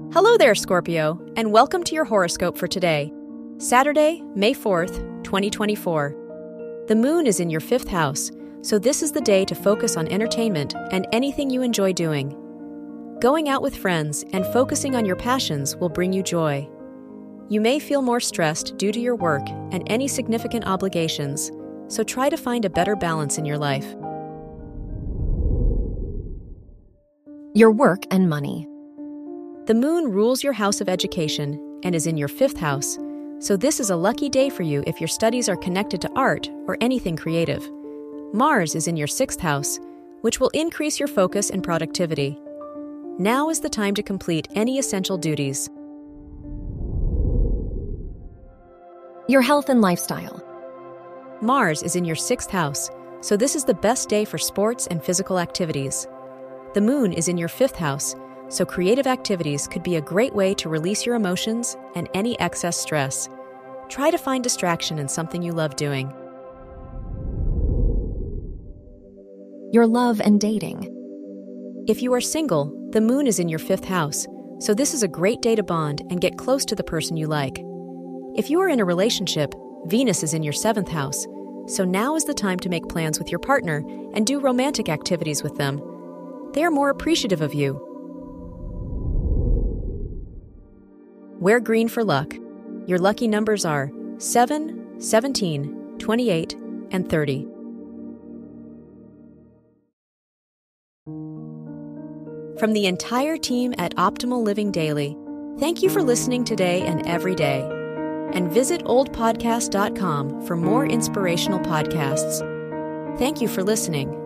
Hello there, Scorpio, and welcome to your horoscope for today, Saturday, May 4th, 2024. The moon is in your 5th house, so this is the day to focus on entertainment and anything you enjoy doing. Going out with friends and focusing on your passions will bring you joy. You may feel more stressed due to your work and any significant obligations, so try to find a better balance in your life. Your work and money. The moon rules your house of education and is in your 5th house, so this is a lucky day for you if your studies are connected to art or anything creative. Mars is in your 6th house, which will increase your focus and productivity. Now is the time to complete any essential duties. Your health and lifestyle. Mars is in your 6th house, so this is the best day for sports and physical activities. The moon is in your 5th house, so creative activities could be a great way to release your emotions and any excess stress. Try to find distraction in something you love doing. Your love and dating. If you are single, the moon is in your 5th house, so this is a great day to bond and get close to the person you like. If you are in a relationship, Venus is in your 7th house, so now is the time to make plans with your partner and do romantic activities with them. They are more appreciative of you. Wear green for luck. Your lucky numbers are 7, 17, 28, and 30. From the entire team at Optimal Living Daily, thank you for listening today and every day. And visit oldpodcast.com for more inspirational podcasts. Thank you for listening.